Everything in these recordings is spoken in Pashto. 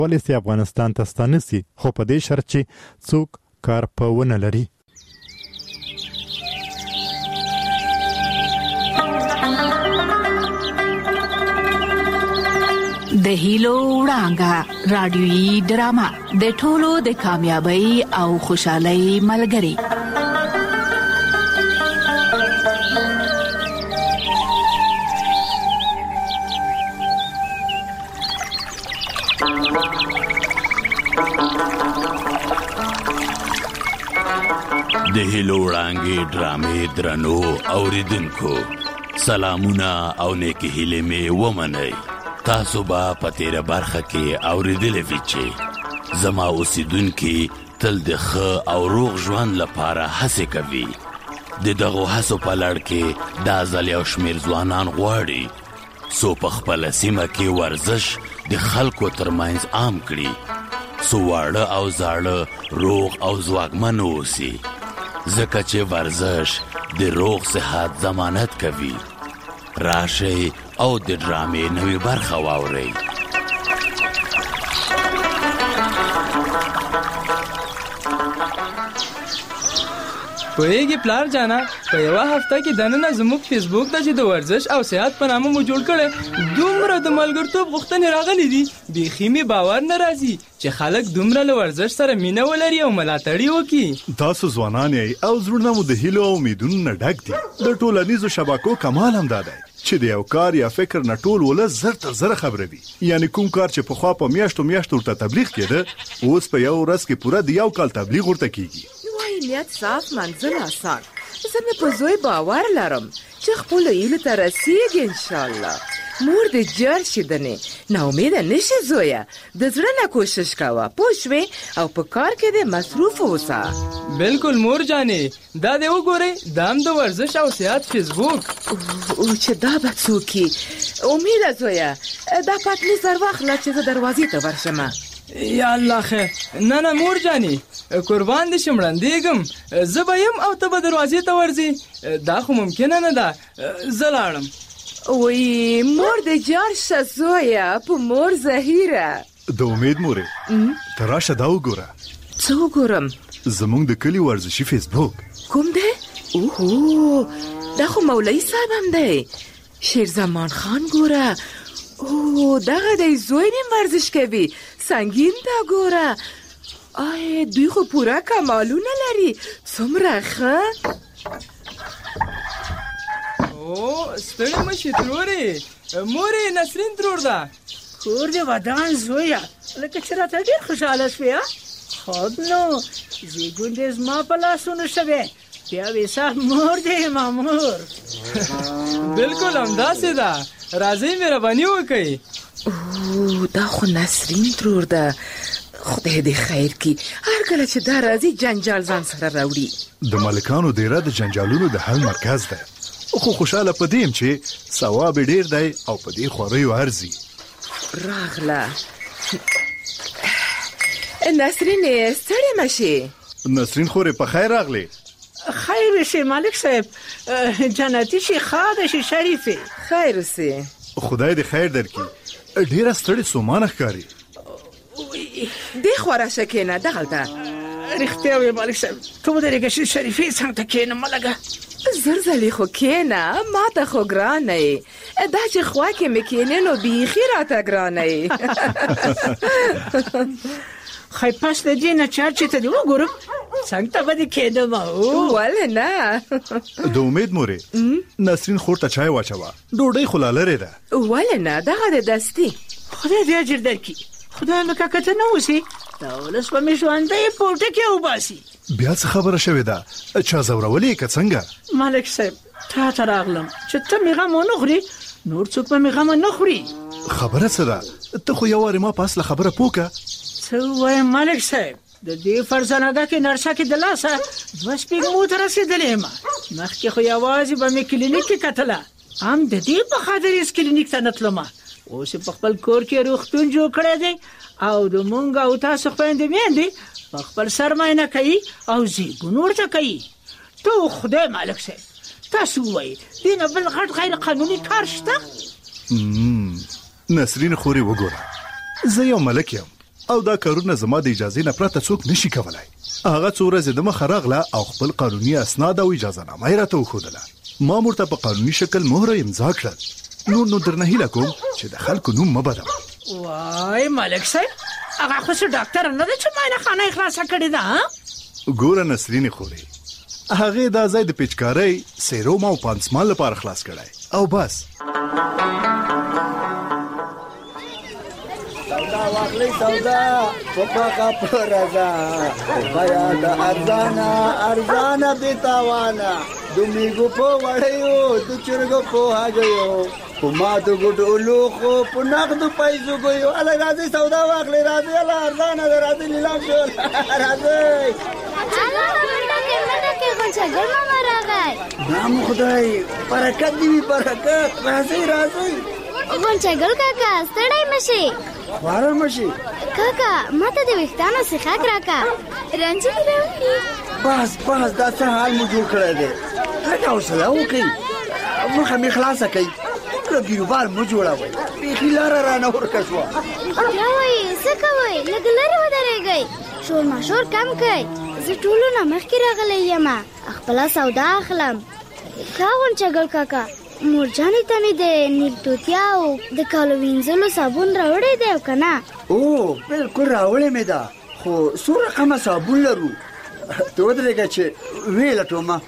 ولې سي افغانستان ته ستانسي خو په دې شرط چې څوک کار په ونه لري. د هیلو وړانګه رادیويي ډرامه د ټولو د کامیابی او خوشحالۍ ملګری. د هیلو وړانګې ډرامې درنو اوریدونکو سلامونه او نیکی هیلې مې ومنئ. تاسو به په تیره برخه کې اوریدلې وي چې زما اوسیدونکي تل د ښه او روغ ژوند لپاره هڅې کوي. د دغو هڅو په لړ کې دا ځل یو شمېر ځوانان غواړي څو په خپله سیمه کې ورزش د خلکو ترمنځ عام کړي، څو واړه او زاړه روغ او ځواکمن اوسي، ځکه چې ورزش د روغ صحت ضمانت کوي. راشئ او د ډرامې نوې برخه واورئ. پوهیږي پلار جانا په یوه هفته کې دننه زموږ فیسبوک ته چې د ورزش او صحت په نامه مو جوړ کړی دومره د ملګرتوب غوښتنې راغلي دي بیخي مې باور نه راځي چې خلک دومره له ورزش سره مینه ولري او ملاتړ یې وکړي. تاسو ځوانان یې او زړونه مو د هیلو او امیدونو نه ډک دي. د ټولنیزو شبکو کمال هم دا دی چې د یو کار یا فکر نه ټول ولس زر تر زر خبروي. یعنی کوم کار چې په خوا په میاشتو ورته تبلیغ کېده اوس په یو ورځ کې پوره د یو کال تبلیغ ورته کیږي. نیت صاف منزل آسان. زه مې په زوی باور لرم چې خپل هیلو ته رسیږي ان شاء الله. مور دې جار شي دنه نا امیده نشي زویا، د زړه نه کوشش کوه پوه شوې او په کار کې دې مصروف اوسه. بالکل مور جانې دا دې وګورئ دام د ورزش او صحت فیسبوک او چې دا به څوکي. امیده زویا دا پاتلی سر واخله چې زه دروازې ته ورشم. یا الله خیر. نه مور جانی قربان دې شمړندېږم زه به یم او ته به دروازې ته ورځې دا خو ممکنه نه ده. زه لاړم. وی مور دې جار شه زویا په مور زهیره. د امید مورې ته راشه دا وګوره. څه وګورم؟ زمونږ د کلي ورزشي فیسبوک. کوم دی؟ اوهو دا خو مولوي صاحب هم دی. شیر زمان خان ګوره. اوه دغه دی زوی نیم ورزش کوي. سنگین دا ګوره. آی دوی خو پوره کمالونه لري. څومره ښه. او ستړي مشي ترورې مورې نسرین ترور ده. کور دې ودان زویا لکه چې راته ډېر خوشحاله شوې. خود نو زیږون دې زما په لاسونو شوې بیا وې صاحب مور دې مامور. بالکل همداسې ده. راځئ مهرباني وکړئ. او دا خو نسرین ترور ده. خدای دې خیر کی. هر کله چې دا راځي جنجال ځان سره راوړي. د مالکانو دیره د جنجالونو د حل مرکز ده. خو خوشاله پدیم چې ثواب ډیر دی او په دې خوریو ارزي. راغله نسرین ستړي مشي. نسرین خورې په خیر راغلی. خیر شي مالک صاحب جنتی شي خاده شي شریفه. خیر سي. خدای دې خیر درکړي. ډیره ستړي سومانه ښکاري. دې خورا شکینه دغلته. رښتیا وې مالک صاحب ته درېږه چې شریفه څنګه کېنه ملګه. زرزلی خو کېنه ما ته خو ګرانه یې. دا چې خوا کې مې کېنې نو بیخي راته ګرانه یې. خی پس د دې نه چارچې ته دې وګورم څنګه ته به دې کېدم. ولې نه. د امید مورې نسرین خور ته چای واچوه. ډوډۍ خو لا لرې ده. ولې نه دغه د دستي. خدای دې اجر درکړي. خدای مې که ته نه اوسې دا ولس به مې ژوندی پورته کې وباسي. بیا څه خبره شوې ده؟ چا ځورولې که څنګه؟ مالک صاحب تا ته راغلم چې ته مې غم ونه خوري نور څوک به مې غم نه خوري. خبره څه ده؟ ته خو یو وارې ما په اصله خبره پوه که. څه ووایم مالک صاحب د دې فرزانګه کې نرسه کې د لاسه 2 سپېږمو ته رسېدلې یم. مخکې خو یوازې به مې کلینیک کې کتله هم د دې په خاطر هېڅ کلینیک ته نه تلم. اوس په خپل کور کې روغتون جوړ کړی دی او د مونږ او تاسو خویندې میندې په خپل سر معاینه کوي او زیږون ورته کوي. ته خدای مالک صاحب تاسو ووایئ دې نه بل غټ غیر قانوني کار شته؟ نسرین خورې وګوره زه یو ملک یم او دا کارونه زما د اجازه نه پرته څوک نشي کولای. هغه څو ورځې د مخه راغله او خپل قانوني اسناد او اجازه نامه یې راته وښودله. ما ورته په قانوني شکل مهر امضا کړل. نو درنه هیله کوم چې د خلکو نوم مه بدوه. وای ملک صاحب هغه خو ډاکټر نه دی چې معاینه خانه یې خلاصه کړې ده. ګوره نسرین خوري هغه دا ځای د پیچکارۍ سیروم او پانسمان لپاره خلاص کړی او بس. سودا واخلې سودا پپاکا پرزا بیا د ارزانا بیتاوانا دومیګو په وړیو د چرګو په هاګیو ما د ګډو لوخو په نقد پیسو ګیو اله راځي سودا واخلې راځي اله ارزانا راځي لیلام شو راځي اله ورته کې غونچه ګرمه راغی. نام خدای برکت دی برکت راځي غونچه ګل کاکا ستړی مشي واره مشي کاکا ماته د وختانو سیخاک راکا رنجي دی راوړي. بس دا څه حال مو جوړ کړی دی. لکه حوصله وکړئ مخه مې خلاصه کړئ ګیروبار مو جوړوئ بیخي لاره رانه ورکه شوه. بیا وایي څه کوئ لږ لرې ودرېږئ شور ماشور کم کړئ. زه ټولو نه مخکې راغلی یم خپله سودا اخلم. کا غونچه ګل کاکا مورجانې ته مې د نیل توتیا او د کالو وینځلو صابون راوړی دی او که نه؟ او بلکل راوړی مې ده خو څو رقمه صابون لرو. ته ودرېږه چې ویې لټومه.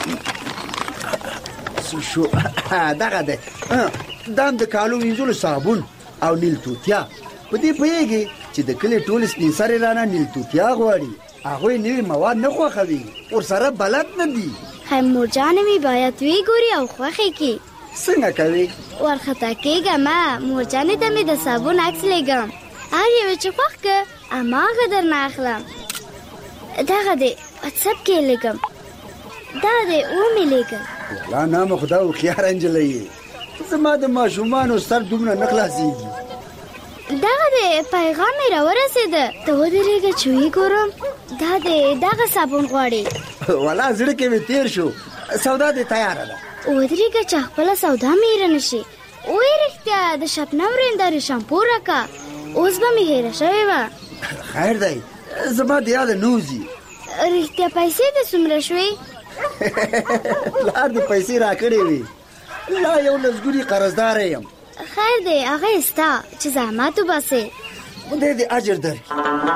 شو دغه دی دا هم د کالو وینځلو صابون او نیل توتیا. په دې پوهېږي چې د کلي ټول سپین سرې رانه نیل توتیا غواړي. هغوی نوي مواد نه خوښوي ورسره بلد نه دي. خیر مورجانې مې باید ویګوري او خوښې کړي. څنګه کوي؟ ورخطا کېږم مورجانې ته مې د صابون عکس لیږم هر یوې چې خوښ که هماغه درنه اخلم. دغه دی واتساپ کې یې لیږم دا دی ومې لیږم. والله نام خدا هوښیاره نجلۍ یې. زما د ماشومانو سر دومره نه خلاصېږي. دغه دی پیغام مې راورسېده. ته ودرېږه چې ویګورم دا دی دغه صابون غواړي. والله زړه کې مې تېر شو. سودا دې تیاره ده. ودرېږه چې خپله سودا مې هېره نه شي. وایي رښتیا د شبنم رندارې شامپو راکه اوس به مې هېره شوې وه. خیر دی زما د یاده نه وځي. رښتیا پیسې دې څومره شوې؟ پلار دې پیسې راکړې وې. لا یو لسګوني قرضداره یم. خیر دی هغه یې ستا چې زحمت وباسې. خدای دې اجر درکړي.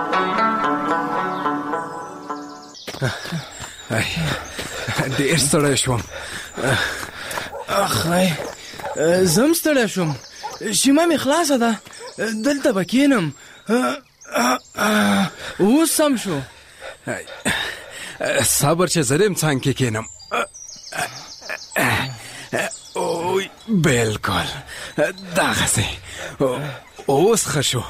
ډېر ستړی شوم. اخی زم ستړی شوم. شیمه مې خلاصه ده دلته به کښېنم. اوس سم شو. صبر چې زه دې څنګ کې کښېنم. بلکل دغسې اوس ښه شو.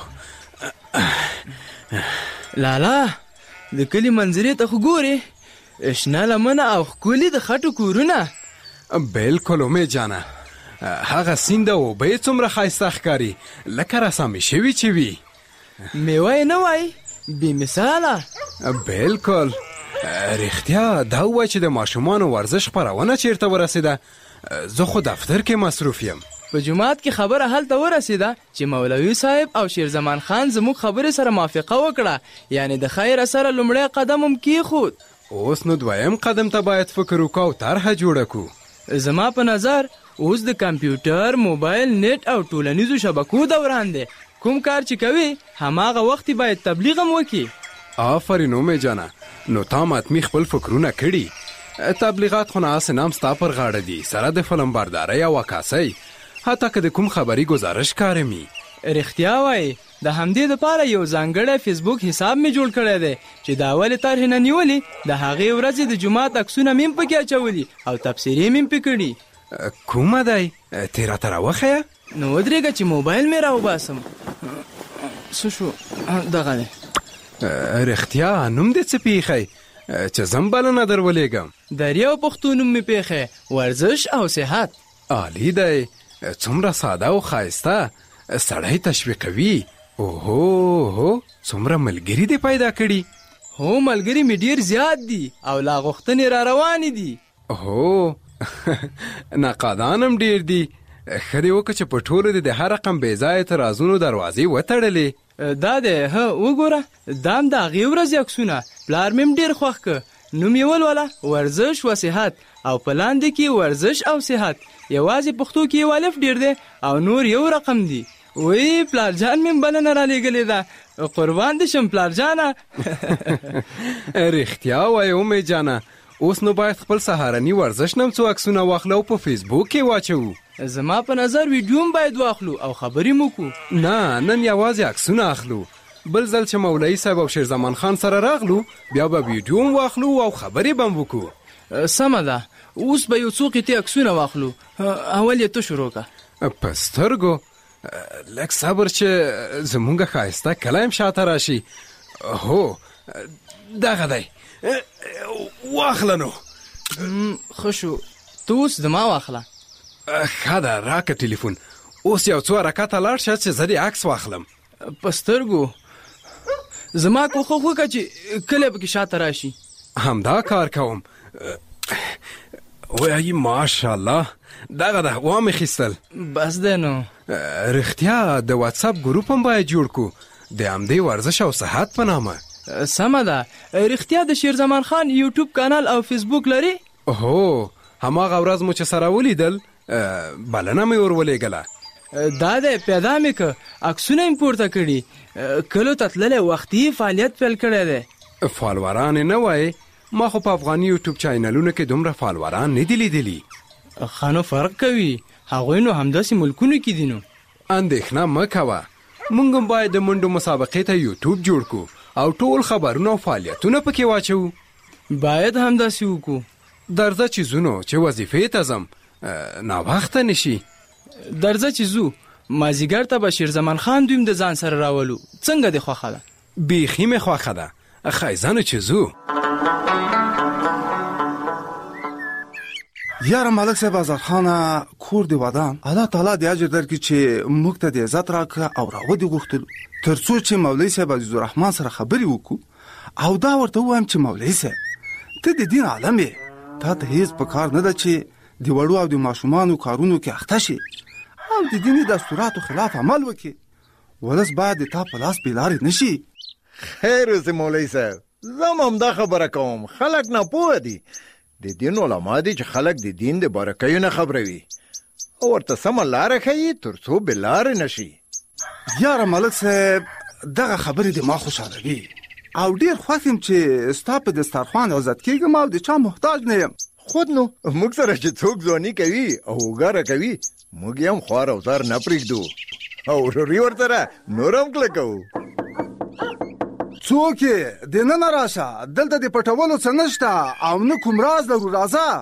لالا د کلي منظرې ته خو ګورې شنه لمنه او ښکلي د خټو کورونه. بلکل امید جانه هغه سیند او اوبه یې څومره ښایسته ښکاري لکه رسامې شوي چې وي. میوه یې نه وای بې مثاله. بلکل رښتیا دا ووایي چې د ماشومانو ورزش خپرونه چیرته ورسېده؟ زه خو دفتر کې مصروف یم. په جماعت کې خبره هلته ورسېده چې مولوي صاحب او شیرزمان خان زموږ خبرې سره موافقه وکړه یعنی د خیر سره لومړی قدم هم کېښود. اوس نو دویم قدم ته باید فکر وکړو او طرحه جوړه کړو. زما په نظر اوس د کمپیوټر موبایل نیټ او ټولنیزو شبکو دوران دی. کوم کار چې کوي هماغه وخت باید تبلیغ هم وکړي. آفرین اومې جانه نو تا ماتمی خپل فکرونه کړي. تبلیغات خو نه نام ستا پر غاړه دي سره د فلم بردارۍ او عکاسۍ حتی که د کوم خبري گزارش کارمي. رښتیا وایي د همدې دپاره یو ځانګړی فیسبوک حساب مې جوړ کړی دی چې د اولې طرحې نه نیولي د هغې ورځې د جومات عکسونه مې هم پکې اچولي او تبصرې مې هم پې کړي. کومه دی تې راته راوښیه. نو ودرېږه چې موبایل مې راوباسم. څه شو دغه دی. رښتیا نوم دې څه پیښی چې زم بلنه در ولېږم؟ دریا پښتو نوم مې پیښی ورزش او صحت. عالی دی څومره ساده او ښایسته سړی تشویقوي. اوهو څومره ملګري دې پیدا کړي. هو ملګري مې ډېر زیات دي او لا غوښتنې را روانې دي. هو نقادان هم ډېر دي. ښه دې وکړه چې په ټولو دې د هر رقم بې ځایه اعتراضونو دروازې وتړلې. دا دی وګوره دا هم د هغې ورځې عکسونه پلار مې هم ډېر خوښ که نوم یې ولوله ورزش و صحت او په لاندې کې ورزش او صحت یوازې پښتو کې یو الف ډېر دی او نور یو رقم دی وی پلار جان مې بلنه رالیږلې ده قربان دې شم پلار جانه رښتیا وایې امې جانه اوس نو باید خپل سهارني ورزش نم څو عکسونه واخلو او په فیسبوک کې واچوو زما په نظر ویډیو هم باید واخلو او خبرې مو کو نه نن یوازې عکسونه اخلو بل ځل چې مولوي صاحب او شیرزمان خان سره راغلو بیا به ویډیو هم واخلو او خبرې به هم وکړو سمه ده اوس به یو څو قطعې عکسونه واخلو اول یې ته شروع که په سترګو لږ صبر چې زمونږ ښایسته کلی هم شاته راشي هو دغه دی واخله نو ښه شو ته اوس زما واخله ښه ده راکه ټلیفون اوس یو څو حرکته لاړ شه چې زه دې عکس واخلم په سترګو زما کوښښ وکړه چې کلی پکې شاته راشي همدا کار کوم وایي ماشاءالله دغه ده وامې خیستل بس دی نو رښتیا د واتساپ ګروپ هم باید جوړ کړو د همدې ورزش او صحت په نامه سمه ده رښتیا د شیرزمان خان یوټیوب کانال او فیسبوک لري هو هماغه ورځ مو چې سره ولیدل بلنه مې ورولېږله دا دی پیدا مې که عکسونه یې پورته کړي کلو ته تللی وختي فعالیت پیل کړی دی فالوران نه وایې ما خو په افغاني یوټیوب چینلونو کې دومره فالوران نه دي لیدلي ښه نو فرق کوي هغوی نو همداسې ملکونو کې دي نو اندېښنه مه کوه موږ هم باید د منډو مسابقې ته یوټیوب جوړ کړو او ټول خبرونه او فعالیتونه پکې واچوو باید همداسې وکړو درځه چې ځو چې وظیفې ته ځم ناوخته نشي درځه چې ځو مازدیګر ته به شیرزمان خان دویم د ځان سره راولو څنګه دې خوښه ده بیخي مې خوښه ده ښایزانو چې ځو یاره ملک صاحب آزادخانه کور دی ودان الله تعالی دې اجر درکړي چې موږ ته د عزت راکړه او راودې غوښتلو تر څو چې مولوي صاحب عزیز الرحمن سره خبرې وکړو او دا ورته ووایم چې مولوي صاحب ته د دین عالم یې تا ته هیڅ په کار نه ده چې د وړو او د ماشومانو کارونو کې اخته شي او د دیني دستوراتو خلاف عمل وکړي ولس باید د تا په لاس بې لارې نه شي خیر اوسې مولوي صاحب زه هم همدا خبره کوم خلک ناپوه دي د دین علما دي چې خلک د دین د بارکیو نه خبروي او ورته سمه لاره ښیي تر څو بې لارې نه شي یاره ملک صاحب دغه خبرې د ما خوشحالوي او ډېر خوښ یم چې ستا په دسترخوان عزت کېږم او د چا محتاج نه یم خود نو موږ سره چې څوک ځواني کوي او وګاره کوي موږ یې هم خوار او زار نه پرېږدو او وروري ورسره نور هم کلکوو څوک یې دننه راشه دلته د پټولو څه نشته او نه کوم راز لرو راځه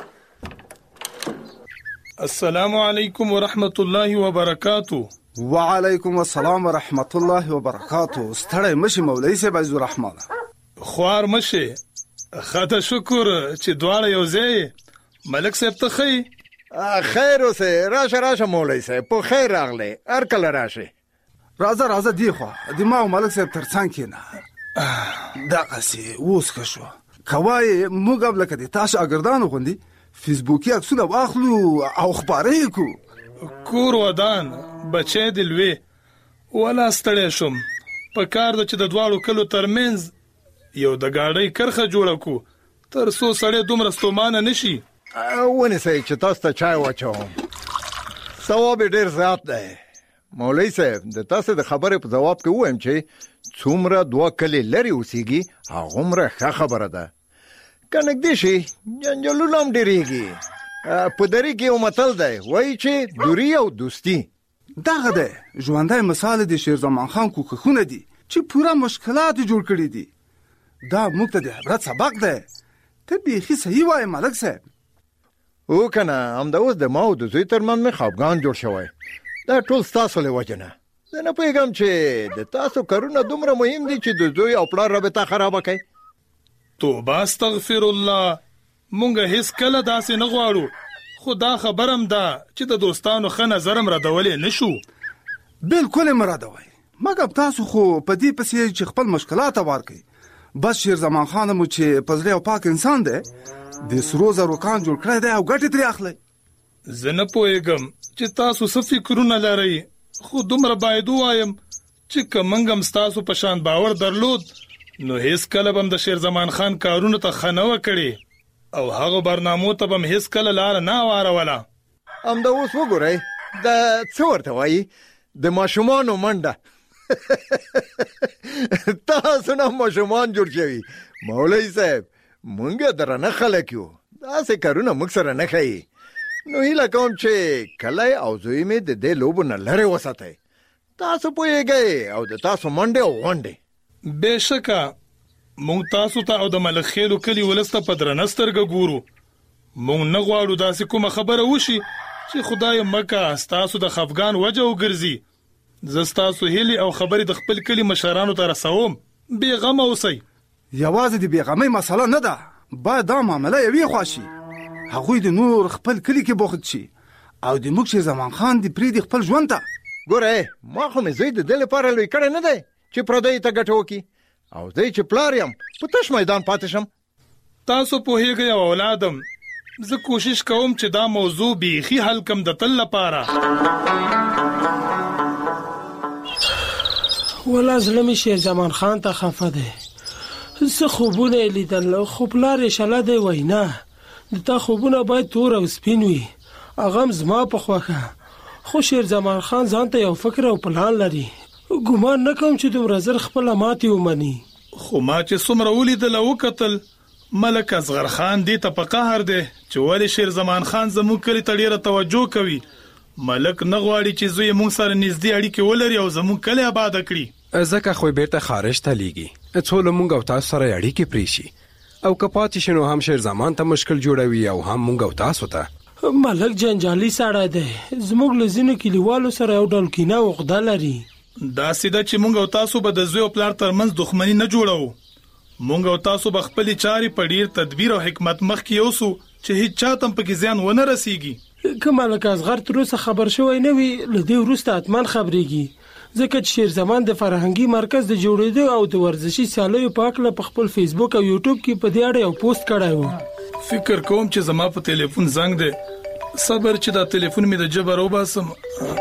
السلام علیکم ورحمت الله وبرکاتو وعلیکم السلام ورحمت الله وبرکاتو ستړی مشي مولوي صاحب عزیز الرحمن خوار مشي خاطر شکر چې دواړه یو ځای ملک صاحب ته خی خیر اوسه راشه مولوي صاحب په خیر راغلی هر کله راشه راځه دی خو د ما او ملک صاحب ترڅنګ کېنه دغسې اوس ښه شو کوای موږ هم لکه د تا شاګردانو غوندې فیسبوکي عکسونه واخلو او خپاره یې کړو کور ودان بچی د لوی ولا ستړی شم په کار ده چې د دواړو کلو ترمنځ یو د ګاډۍ کرښه جوړه کړو تر څو سړی دومره ستومانه نشي ونیسئ چې تاسو ته چای واچوم ثواب یې ډېر زیات دی مولوي صاحب د تاسو د خبرې په جواب کې ووایم چې څومره دوه کلي لرې اوسېږي هغومره ښه خبره ده که نږدې شي جنجالونه هم ډېرېږي په دري کې یو متل دی وایي چې دوری او دوستي دغه دی ژوندی مثال د شیرزمان خان کوښښونه دي چې پوره مشکلات یې جوړ کړي دي دا موږ ته د عبرت سبق دی ته بیخي صحیح وایې ملک صاحب او که نه همدا اوس د ما او د زوی ترمنځ مې خفګان جوړ شوی دا ټول ستاسو له وجې نه زه نه پوهېږم چې د تاسو کارونه دومره مهم دي چې د زوی او پلار رابطه خرابه کوي توبه استغفر الله مونږ هیڅ کله داسې نه غواړو خو دا خبرم ده چې د دوستانو ښه نظر هم ردولی نه شو بلکل یې مه ردوئ مګر تاسو خو په دې پسې چې خپل مشکلات هوار کړئ بس شیرزمان خان مو چې په زړه او پاک انسان دی د سرو زرو کان جوړ کړی دی او ګټې ترې اخلئ زه نه پوهېږم چې تاسو څه فکرونه لرئ خو دومره باید ووایم چې کومنګ هم ستاسو په شان باور درلود نو هیڅ کله به د شیر زمان خان کارونو ته خنوه کړي او هغه برنامو ته به هیڅ کله لار نه واروله. هم دا اوس وګورئ د څه ورته وایي د ماشومانو منډه. تاسو نه ماشومان جوړ شوي مولوي صاحب، مونږ درنه خلک یو، داسې کارونه موږ سره نه ښایي. نو هیله کوم چې کلی او زوی مې د دې لوبو نه لرې وساتئ. تاسو پوهیږئ او د تاسو منډې او غونډې. بېشکه مونږ تاسو ته او د ملک خیلو کلي ولس ته په درنه سترګه ګورو. مونږ نه غواړو داسې کومه خبره وشي چې خدای مکه ستاسو د خفګان وجه وګرځي. زه ستاسو هیلې او خبرې د خپل کلي مشرانو ته رسوم. بېغمه اوسئ. یوازې د بېغمۍ مسله نه ده، باید دا معامله یوې خوا شي. هغوی د نور خپل کلي کې بوخت شي او د موږ شیر زمان خان د پرېږدي خپل ژوند ته. ګوره ما خو مې زوی د دې لپاره لوی کړی نه دی چې پردیو ته ګټه وکړي، او دی چې پلار یم په تش میدان پاتې شم. تاسو پوهیږئ او اولادم، زه کوشش کوم چې دا موضوع بیخي حل کم د تل لپاره. ولا زړه مې شیر زمان خان ته خفه دی. زه خوبونه یې لیدل خو پلار یې شله دی وایي نه، د تا خوبونه باید تور او سپین وي. هغه هم زما په خوښه، خو شیر زمان خان ځان ته یو فکر او پلان لري. ګمان نه کوم چې دومره زر خپله ماتې ومني. خو ما چې څومره ولیدل او وکتل، ملک اصغر خان دې ته په قهر دی چې ولې شیر زمان خان زموږ کلي ته ډېره توجه کوي. ملک نه غواړي چې زوی موږ سره نږدې اړیکې ولري او زموږ کلی آباده کړي. ځکه خو بیرته خارج ته لیږي څو له موږ او تاسو سره اړیکې پرېښي، او که پاتې شي نو هم شیر زمان ته مشکل جوړوي او هم موږ او تاسو ته. ملک جنجالي سړی دی، زموږ له ځینو کلیوالو سره یو ډول کینه او عقده لري. داسې ده چې موږ او تاسو به د زوی او پلار ترمنځ دښمني نه جوړوو. موږ او تاسو به خپلې چارې په ډېر تدبیر او حکمت مخکې یوسو چې هیڅ چا ته هم پکې زیان ونه رسیږي. که ملک اصغر تر اوسه خبر شوی نه وي، له دې وروسته حتما خبرېږي، ځکه چې شیر زمان د فرهنګي مرکز د جوړېدو او د ورزشي سیالیو په هکله په خپل فیسبوک او یوټیوب کې په دې اړه یو پوسټ کړی و. فکر کوم چې زما په ټلیفون زنګ دی، صبر چې دا ټلیفون مې د جبه راوباسم.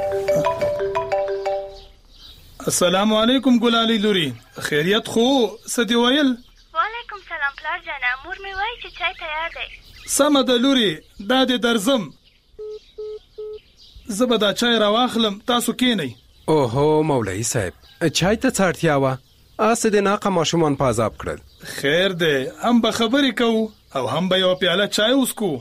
السلام علیکم ګلالي لوري، خیریت خو څه دې ویل؟ وعلیکم سلام پلار جانه، مور مې وایي چې چای تیار دی. سمه ده لوري، دا دې درځم. زه به دا چای راواخلم، تاسو کینئ. اوهو مولوي صاحب، چای ته څه اړتیا وه؟ اسې د ناقه ماشومان په عذاب کړل. خیر دی، هم به خبرې کوو او هم به یوه پیاله چای وڅکو.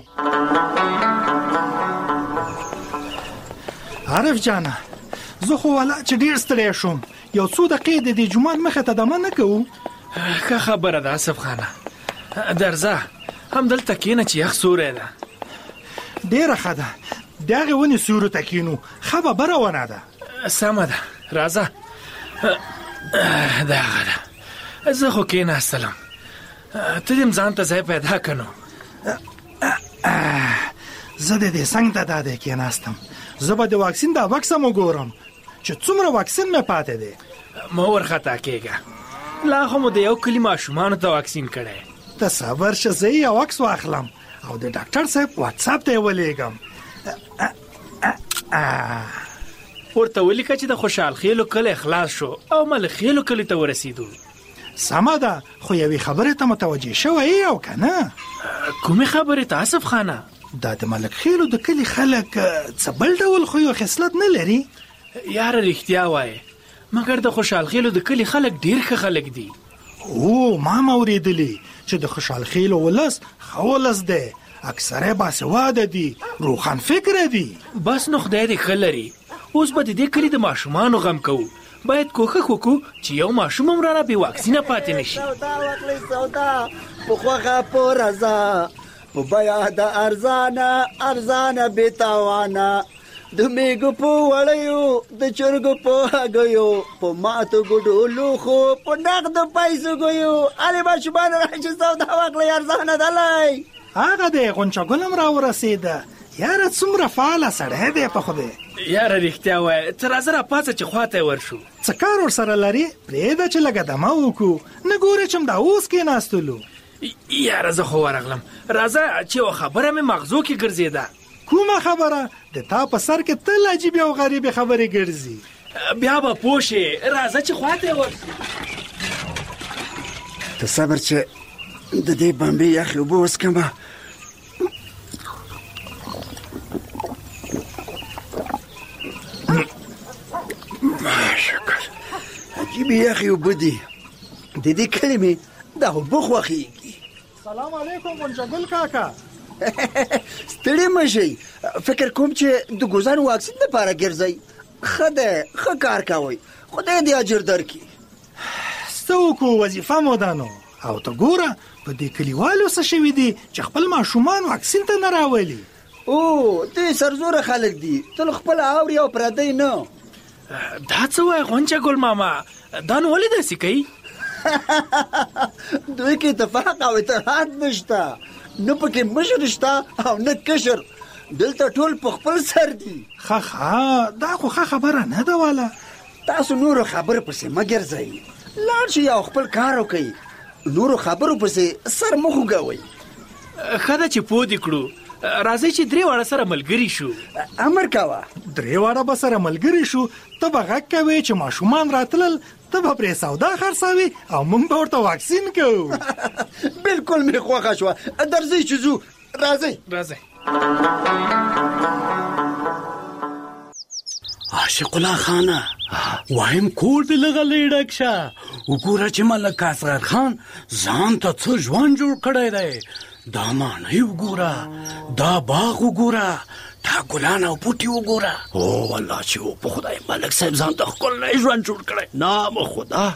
عارف جانه، زه خو ولا چې ډېر ستړی شوم، یو څو دقیقې د دې جومات مخې ته دمه نه کوو. ښه خبره ده آصف خانه، درځه همدلته کښېنه چې یخ سوری ده. ډېره ښه ده، د هغې ونې سیوري ته کښېنو، ښه ببره ونه ده. سمه ده، راځه. دغه ده، زه خو کېناستلم، ته دې ځان ته ځای پیدا که نو. زه د دې څنګ ته دا دی کېناستم، زه به د واکسین دا بکس هم وګورم چې څومره واکسین مې پاتې دی. مه ورخطا کېږه، لا خو مو د یو کلي ماشومانو ته واکسین کړی. ته صبر شه، زه یې یو عکس واخلم او د ډاکټر صاحب واتساپ ته یې ولیږم. ورته ولیکه چې د خوشحال خیلو کلی خلاص شو او ملک خیلو کلی ته ورسېدو. سمه ده، خو یوې خبرې ته متوجه شوی یې او که نه؟ کومې خبرې ته آصف خانه؟ دا د ملک خیلو د کلي خلک څه بل ډول خو یو خصلت نه لري؟ یاره رښتیا وایې، مګر د خوشحال خیلو د کلي خلک ډېر ښه خلک دي. او ما هم اورېدلي چې د خوشحال خیلو ولس ښه ولس دی، اکثره باسواده دي، روښان فکره دي. بس نو خدای دې ښه لري. اوس به د دې کلي د ماشومانو غم کوو، باید کوښښ وکړو چې یو ماشوم هم رانه بې واکسینه پاتې نه شي. سودا وکړئ سودا، په خوښه په رضا، په بیه د ارزانه ارزانه بې تاوانه، د میږو په وړیو د چرګو په هګیو، په ماتو ګوډو لوښو په نغدو پیسو ګیو. هلې ماشومان راشئ سودا وکړئ، ارزانه دلی. هغه دی غونچه ګل هم راورسېده. یاره څومره فعاله سړی دی په خدای. یاره رښتیا وایه، ته راځه راپاڅه چې خواته یې ورشو. څه کار ورسره لرې؟ پرېږده چې لږه دمه وکړو، نه ګورې چې همدا اوس کېناستلو. یاره زه خو ورغلم، راځه چې یوه خبره مې مغزو کې ګرځېده. کومه خبره؟ د تا په سر کې تل عجیبې او غریبې خبرې ګرځي. بیا به پوه شې. راځه چې خواته ورسې. ته صبر چې د دې بمبې یخې اوبه وڅښمه. ماشکر عجیبې یخې اوبه دي. د دې کلي مې دا اوبه خوښېږي. سلام علیکم ګنجګل کاکا. ستړي مه شئ. فکر کوم چې د ګوزن واکسین لپاره ګرځئ. ښه دی، ښه کار کوئ. خدای دې اجر درکړي. څه وکړو، وظیفه مو ده نو. او ته ګوره په دې کلیوالو څه شوي دي چې خپل ماشومان واکسین ته نه راولي. او دوی سرزوره خلک دي، تل خپل اوري او پردی نه. دا څه وایي غونچه ګل ماما؟ دا نو ولې داسې کوي؟ دوی کې اتفاق او اتحاد نشته، نه پکې مشر شته او نه کشر. دلته ټول په خپل سر دي. ښه دا خو ښه خبره نه ده والا. تاسو نورو خبرو پسې مه ګرځئ. لاړ شئ او خپل کار وکئ. نورو خبرو پسې سر مه خوږوئ. ښه ده چې پوه دې کړو. راځئ چې درې واړه سره ملګري شو. امر کوه. درې واړه به سره ملګري شو. ته به غږ کوې چې ماشومان راتلل، ته به پرې سودا خرڅوي او موږ به ورته واکسین کوو. بالکل مې خوښه شوه. درځئ چې ځو. راځئ. عاشق الله خانه وایم کور دې لږه لیډک شه. وګوره چې ملک اصغر خان ځان ته څه ژوند جوړ کړی دی. دا ماڼۍ وګوره، دا باغ وګوره، دا ګلان او بوټي وګوره. او والله چې په خدای ملک صاحب ځان ته ښکلی ژوند جوړ کړی. نام خدا.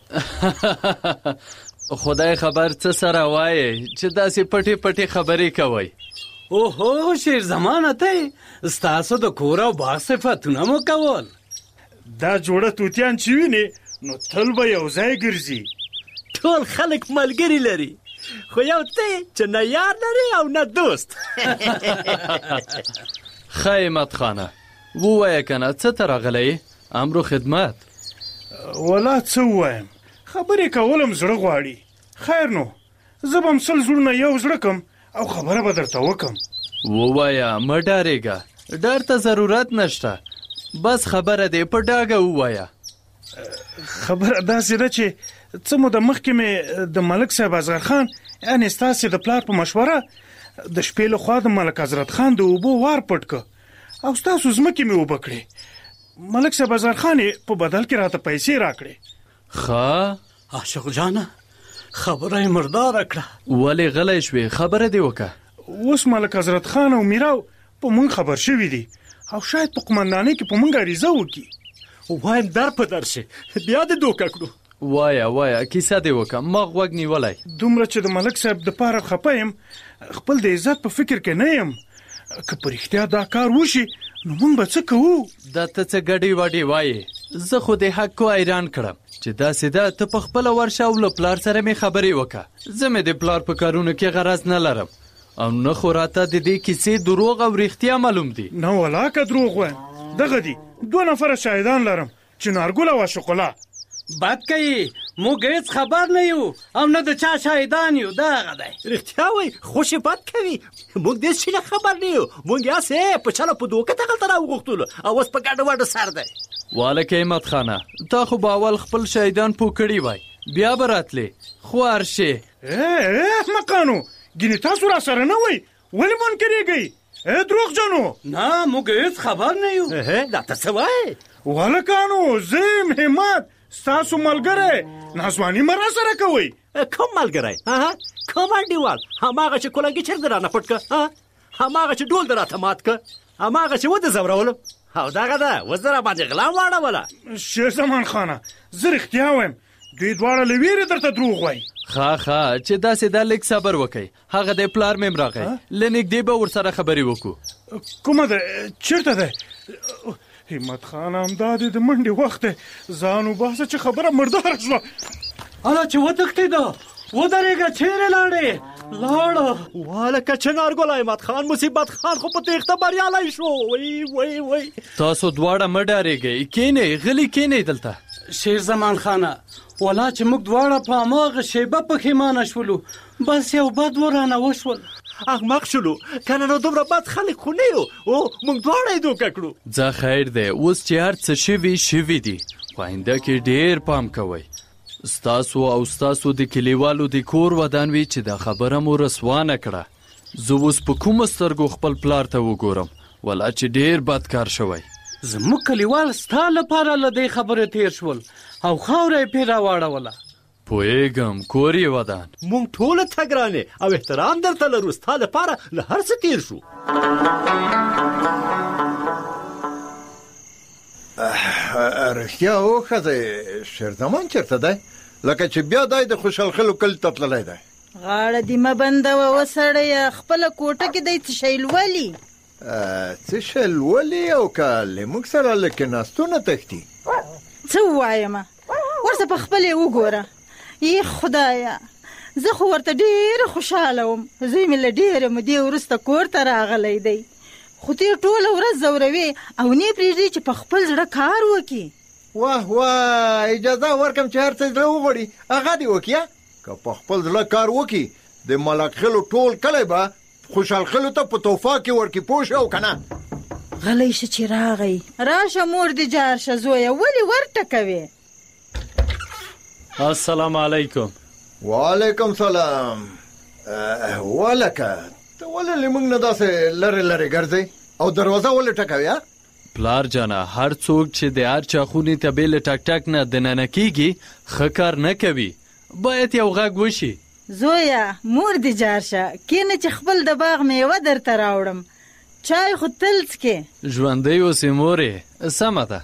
خدای خبر څه سره وایې چې داسې پټې پټې خبرې کوئ. اوهو شیر زمانه ته ستاسو د کور او باغ صفتونه مو کول. دا جوړه توتیان چې ویني نو تل به یو ځای ګرځي. ټول خلک ملګري لري، خو یو ته چې نه یار لري او نه دوست. خیمت خانه ووایه کنه څه ته راغلی؟ امر خدمت. ولا څه ووایم، خبرې کولم زړه غواړي. خیر نو زه به هم سل زړونه یو زړه کم او خبره به درته وکم. ووایه مه ډارېږه، ډار ته ضرورت نشته. بس خبره دې په ډاګه ووایه. خبره داسې ده چې څه موده مخکې مې د ملک صاحب اصغر خان یعنې ستاسې د پلار په مشوره د شپې له خوا د ملک حضرت خان د اوبو وار پټ که او ستاسو ځمکې مې اوبه کړې. ملک صاحب اصغر خان یې په بدل کې راته پیسې راکړې. ښه عاشق جانه خبره یې مرداره کړه. ولې غلی شوې؟ خبره دې وکړه. اوس ملک حضرت خان او میراو په مونږ خبر شوي دي او شاید په قمندانۍ کې په مونږ عریضه وکړي. وایم در په در شي بیا دې دوکه کړو. وایه کیسه دې وکړه، ما غوږ نیولی. دومره چې د ملک صاحب د پاره خفه یم، خپل د عزت په فکر کې نه یم. که په رښتیا دا کار وشي نو مونږ به څه کوو؟ دا ته څه ګډې وډې وایې؟ زه خو دې حق کو حیران کړم چې داسې ده ته په خپله ورشه او له پلار سره مې خبرې وکړه. زه مې د پلار په کارونو کې غرض نه لرم او نه خو راته د دې کیسې دروغ او رښتیا معلوم دي. نه ولا که دروغ وایم، دغه دي 2 نفره شاهدان لرم چې نارګل او عاشق الله. بد کوي، موږ هیڅ خبر نه یو او نه د چا شاهدان یو. دغه دی رښتیا وایي، خوشې بد کوي. موږ دې شي نه خبر نه یو. موږ یاسې په چله په دوکه دغلته راوغوښتلو او اوس په ګډه وډه سر دی. والک احمد خانه تا خو به اول خپل شاهدان پوه کړي وای، بیا به راتلې خوار شې. احمقانو ګینې تاسو را سره نه وئ، ولې منکرېږئ؟ دروغ جنو. نه موږ هیڅ خبر نه یو. دا ته څه وایې؟ والکانو زه یم همت، ستاسو ملګری. نازواني مه را سره کوئ. کوم ملګری؟ کوم انډیوال؟ هماغه چې کلنګي چرګ رانه پټ که، هماغه چې ډول د راته مات که، هماغه چې ودې ځورولم او دغه ده اوس در باندې غلا واړوله. شیر زمان خانه زه رښتیا وایم، دوی دواړه له ویرې درته دروغ وایي. ښه چې داسې دا لږ صبر وکئ. هغه دی پلار مې راغی، له نږدې به ورسره خبرې وکړو. کومه ده؟ چېرته دی؟ همت خان همدا دی، د منډې وخت دی. ځان وباسه چې خبره مرداره شوه. الا چې وتښتېده، ودرېږه، چیرې لاړې؟ لاړه والکه چنارګل احمد خان مصیبت خان خو په تېښته بریالی شو. وای تاسو دواړه مه ډارېږئ، کښېنئ، غلي کښېنئ دلته. شیر زمان خانه والله چې موږ دواړه په هماغه شیبه پښیمانه شولو، بس یو بد ورانه وشول. اغمق شلو کنه نو دومره بد خلک خو نه یو او موږ دواړه یې دوکه کړو. ځه خیر دی، اوس چې هر څه شوي دي په آینده کې ډېر پام کوئ. ستاسو او ستاسو د کلیوالو د کور ودان وي چې دا خبره مو رسوانه کړه. زه اوس په کومه سترګو خپل پلار ته وګورم ولا چې ډېر بد کار شوی. زموږ کلیوال ستا لپاره له دې خبرې تیر شول او خاوره یې پرې راواړوله. پوهېږم کور یې ودان. موږ ټوله ته ګرانې او احترام درته لرو، ستا لپاره له هر څه تیر شو. رښتیا وښځئ شیرزمان چېرته دی؟ لکه چې بیا دی د خوشحال خلو کلي ته تللی دی. غاړه دې مه بندوه وسړیه، خپله کوټه کې دی څه شی لولي. څه شی لولي او که له موږ سره له کېناستونه تښتي؟ څه ووایمه ورته په خپل یې وګوره. ای خدایه زه خو ورته ډېره خوشحاله وم، زوی مې له ډېرې مودې وروسته کور ته راغلی دی، خو ته یې ټوله ورځ ځوروې او نه یې پرېږدې چې په خپل زړه کار وکړي. واه واه اجازه ورکړم چې هر څه زړه وغواړي هغه دې وکړي. که په خپل زړه کار وکړي د ملک خلو ټول کلی به خوشحال خلو ته په تحفه کې ورکړي. پوه شو که نه؟ غلی شه چې راغی. راشه مور دې جار شه زویه، ولې ورته کوې؟ السلام علیکم. وعلیکم سلام. ولکه ته ولې له موږ نه داسې لرې لرې ګرځې او دروازه ولې ټکوې؟ پلار جانه هر څوک چې د هر چا خونې ته بې له ټک ټک نه دننه کېږي ښه کار نه کوي، باید یو غږ وشي. زویه مور دې جار شه، کینه چې خپل د باغ میوه درته راوړم، چای خو تل څکې. ژوندی اوسې مورې. سمه ده.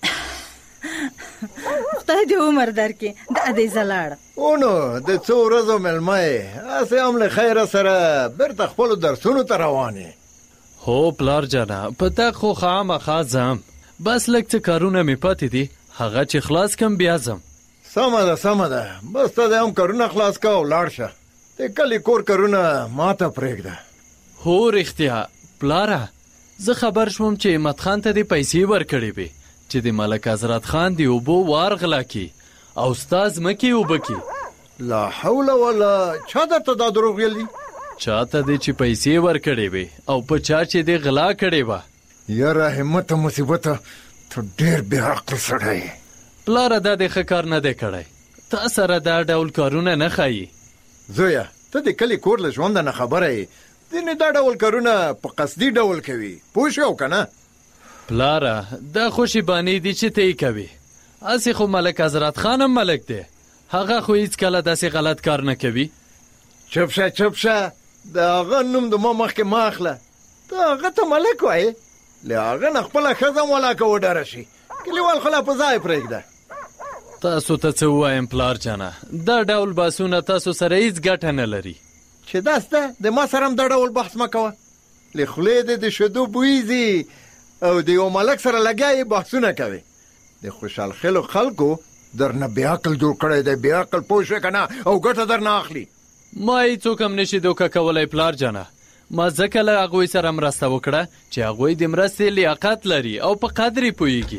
خدای دې عمر درکړي. دا دې زه لاړم. نو د څو ورځو مېلمه یې هسې هم له خیره سره بېرته خپلو درسونو ته روان یې. هو پلار جانه په تا خو خامخا ځم، بس لږ څه کارونه مې پاتې دي، هغه چې خلاص کم بیا ځم. سمه ده سمه ده، بس ته دې هم کارونه خلاص که او لاړ شه. د کلي کور کارونه ما ته پرېږده. هو رښتیا پلاره، زه خبر شوم چې احمد خان ته دې پیسې ورکړې وې چې د ملک حضرت خان د اوبو وار غلا کړي او ستا ځمکې اوبه کړي. لا حول ولا، چا درته دا دروغ ویلي؟ چاته دې چې پیسې ورکړې وې او په چا چې دې غلا کړې وه. یاره همت مصیبته، ته ډېر بې عقل سړی یې. پلاره دا دې ښه کار نه دی کړی، تا سره دا ډول کارونه نه ښایي. زویه ته د کلي کور له ژونده نه خبره یې، ځینې دا ډول کارونه په قصدي ډول کوي. پوه شو که نه؟ پلاره دا خو شیبانې دي چې ته یې کوي، هسې خو ملک حضرت خان هم ملک دی، هغه خو هیڅکله داسې غلط کار نه کوي. چپ شه چپ شه، د هغه نوم د ما مخکې مه اخله. ته هغه ته ملک وایې، له هغه نه خپله ښځه هم ولاکه وډاره شي. کلیوال خو لا په ځای پرېږده. تاسو ته څه ووایم پلار جانه، دا ډول بحثونه تاسو سره هیڅ ګټه نه لري. چې داس ده د ما سره هم دا ډول بحث مه کوه. له خولې دې د شیدو بوی ځي او د یو ملک سره لګیا یې بحثونه کوي. د خوشحال خلو خلکو درنه بې عقل جوړ کړی دی، بې عقل. پوه شوې که نه؟ او ګټه درنه اخلي. ما هیڅوک هم نشي دوکه کولی پلار جانه، ما ځکه له هغوی سره مرسته وکړه چې هغوی د مرستې لیاقت لري او په قدر یې پوهېږي.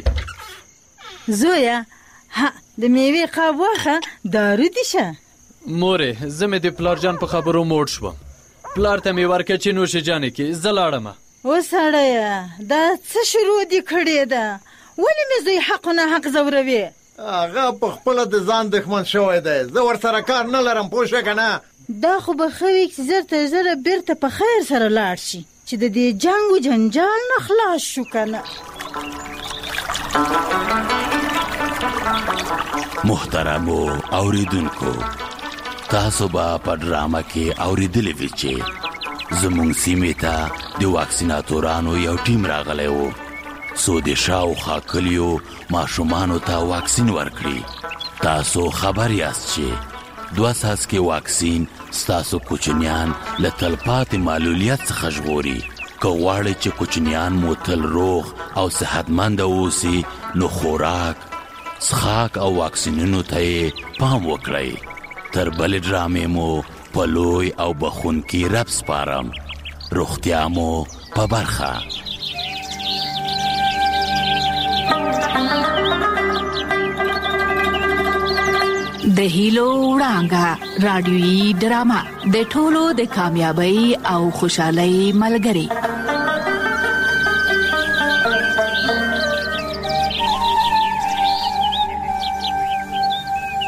زویه د میوې قاب واخه، دارو دې شه. مورې زه مې د پلار جان په خبرو موړ شوم، پلار ته مې ورکړه چې نوش جانې کې زه لاړمه. وسړیه دا څه شروع دې کړې ده؟ ولې مې زوی حق نه حق ځوروې؟ هغه په خپله د ځان دښمن شوی دی، زه ورسره کار نه لرم. پوه شوې که نه؟ دا خو به ښه وي چې زر تر زره بېرته په خیر سره لاړ شي چې د دې جنګ و جنجال نه خلاص شو که نه. محترمو اوریدونکو، تاسو به په ډرامه کې اوریدلی وي چې زموږ سیمې ته د واکسیناتورانو یو ټیم راغلی و څو د شاوخوا کلیو ماشومانو ته واکسین ورکړي. تاسو خبر یاست چې 2 څاڅکي واکسین ستاسو کوچنیان له تلپاتې معلولیت څخه ژغوري. که غواړئ چې کوچنیان مو تل روغ او صحتمند اوسي نو خوراک، څښاک او واکسینونو ته یې پام وکړئ. تر بلې ډرامې مو په لوی او بخونکي رب سپارم. روغتیا مو په برخه. د هیلو وړانګه رادیويي ډرامه د ټولو د کامیابی او خوشحالۍ ملګری